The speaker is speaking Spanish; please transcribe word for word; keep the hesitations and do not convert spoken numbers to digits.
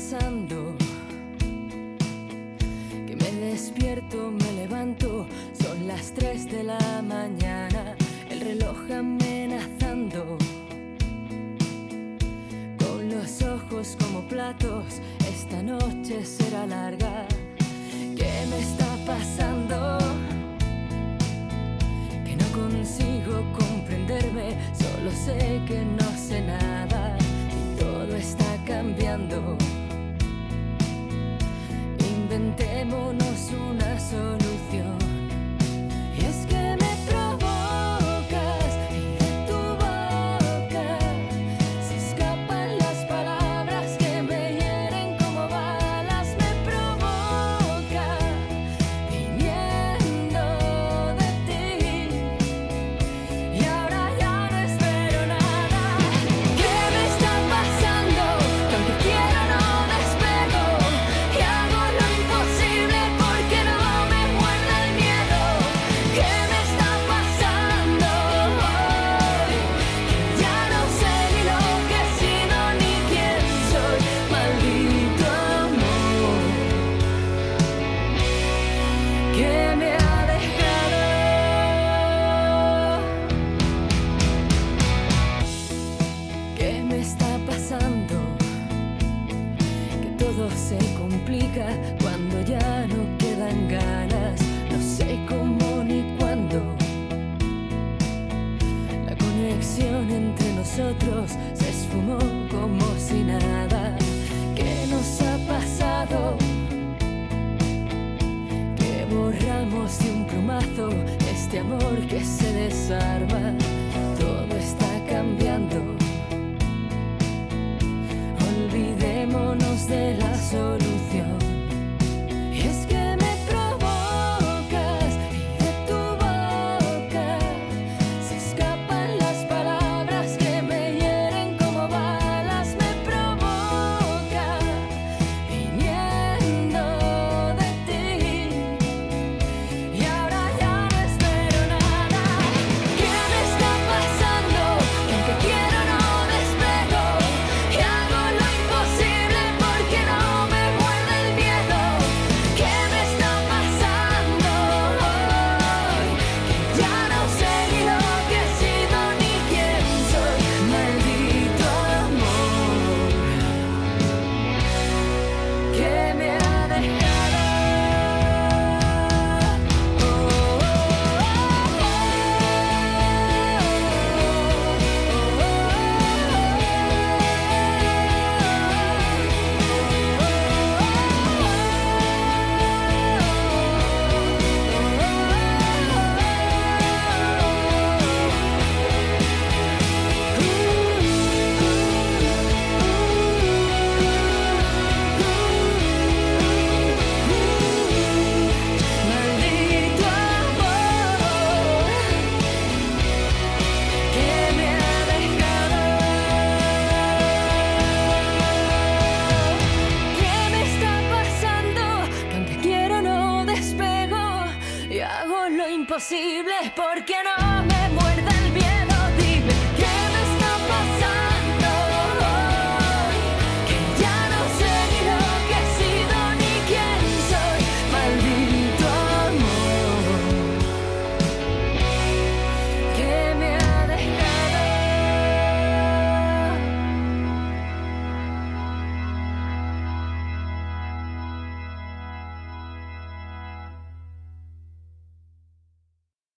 pasando? Que me despierto, me levanto, son las tres de la mañana, el reloj amenazando. Con los ojos como platos, esta noche será larga. ¿Qué me está pasando? Que no consigo comprenderme, solo sé que no sé nada y todo está cambiando. Inventémonos una solución. Y es que me provocas y de tu boca se escapan las palabras que me hieren como balas. Me provoca viniendo de ti y ahora ya no espero nada. ¿Qué me está pasando? Que aunque quiero no despego y hago lo imposible porque no me muerda el miedo. ¿Qué me está pasando hoy? Que ya no sé ni lo que he sido ni quién soy. Maldito amor que me ha dejado. ¿Qué me está pasando? Que todo se complica cuando ya no quedan ganas. No sé cómo ni cuándo. La conexión entre nosotros se esfumó como si nada. ¿Qué nos ha pasado? Que borramos de un plumazo este amor que se desarma. Todo está cambiando. Olvidémonos de la solución. Y es que me provocas y de tu boca se escapan las palabras que me hieren como balas. Me provoca viniendo de ti y ahora ya no espero nada. ¿Qué me está pasando? Que aunque quiero no despego y hago lo imposible porque no me muerde el miedo. ¿Qué me está pasando hoy? Que ya no sé ni lo que he sido ni quién soy. Maldito amor que me ha dejado. Maldito amor que me ha dejado. ¿Qué me está pasando? Que aunque quiero no despego y hago lo imposible